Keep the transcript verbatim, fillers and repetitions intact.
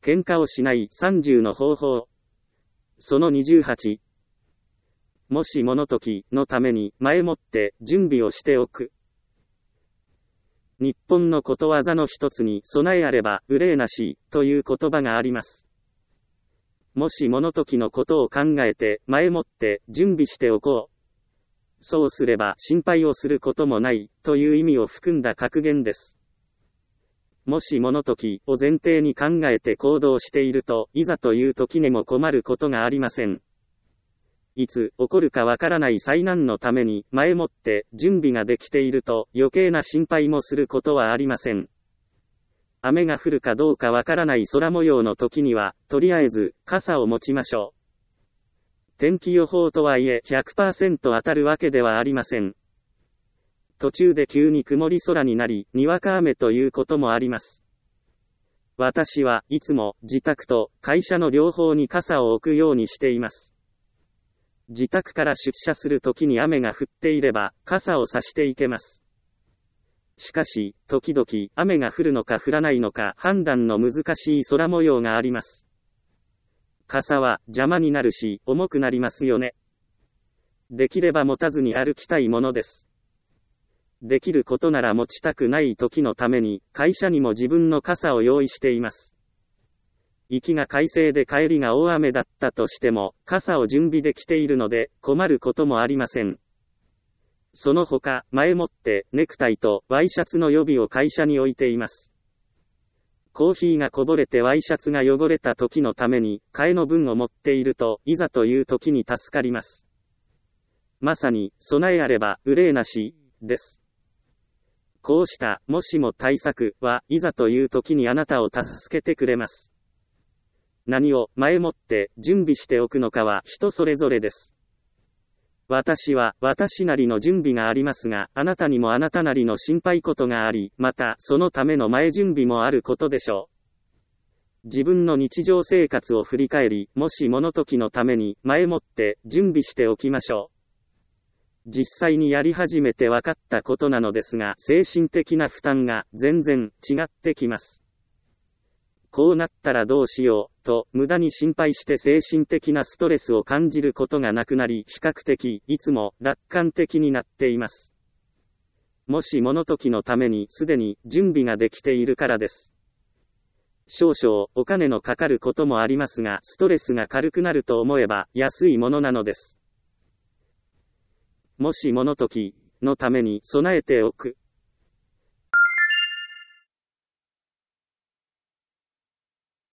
喧嘩をしないさんじゅうの方法。そのにじゅうはち。もしもの時のために前もって準備をしておく。日本のことわざの一つに備えあれば憂いなしという言葉があります。もしもの時のことを考えて前もって準備しておこう。そうすれば心配をすることもないという意味を含んだ格言です。もしもの時を前提に考えて行動していると、いざという時にも困ることがありません。いつ起こるかわからない災難のために前もって準備ができていると余計な心配もすることはありません。雨が降るかどうかわからない空模様の時には、とりあえず傘を持ちましょう。天気予報とはいえ ひゃくパーセント 当たるわけではありません。途中で急に曇り空になり、にわか雨ということもあります。私はいつも自宅と会社の両方に傘を置くようにしています。自宅から出社するときに雨が降っていれば、傘を差していけます。しかし、時々雨が降るのか降らないのか判断の難しい空模様があります。傘は邪魔になるし、重くなりますよね。できれば持たずに歩きたいものです。できることなら持ちたくない時のために、会社にも自分の傘を用意しています。行きが快晴で帰りが大雨だったとしても、傘を準備できているので、困ることもありません。その他、前もってネクタイとワイシャツの予備を会社に置いています。コーヒーがこぼれてワイシャツが汚れた時のために、替えの分を持っていると、いざという時に助かります。まさに、備えあれば憂いなし、です。こうした、もしも対策は、いざという時にあなたを助けてくれます。何を前もって準備しておくのかは人それぞれです。私は私なりの準備がありますが、あなたにもあなたなりの心配事があり、またそのための前準備もあることでしょう。自分の日常生活を振り返り、もしもの時のために前もって準備しておきましょう。実際にやり始めて分かったことなのですが、精神的な負担が全然違ってきます。こうなったらどうしよう、と無駄に心配して精神的なストレスを感じることがなくなり、比較的いつも楽観的になっています。もしもの時のためにすでに準備ができているからです。少々お金のかかることもありますが、ストレスが軽くなると思えば安いものなのです。もしもの時のために備えておく。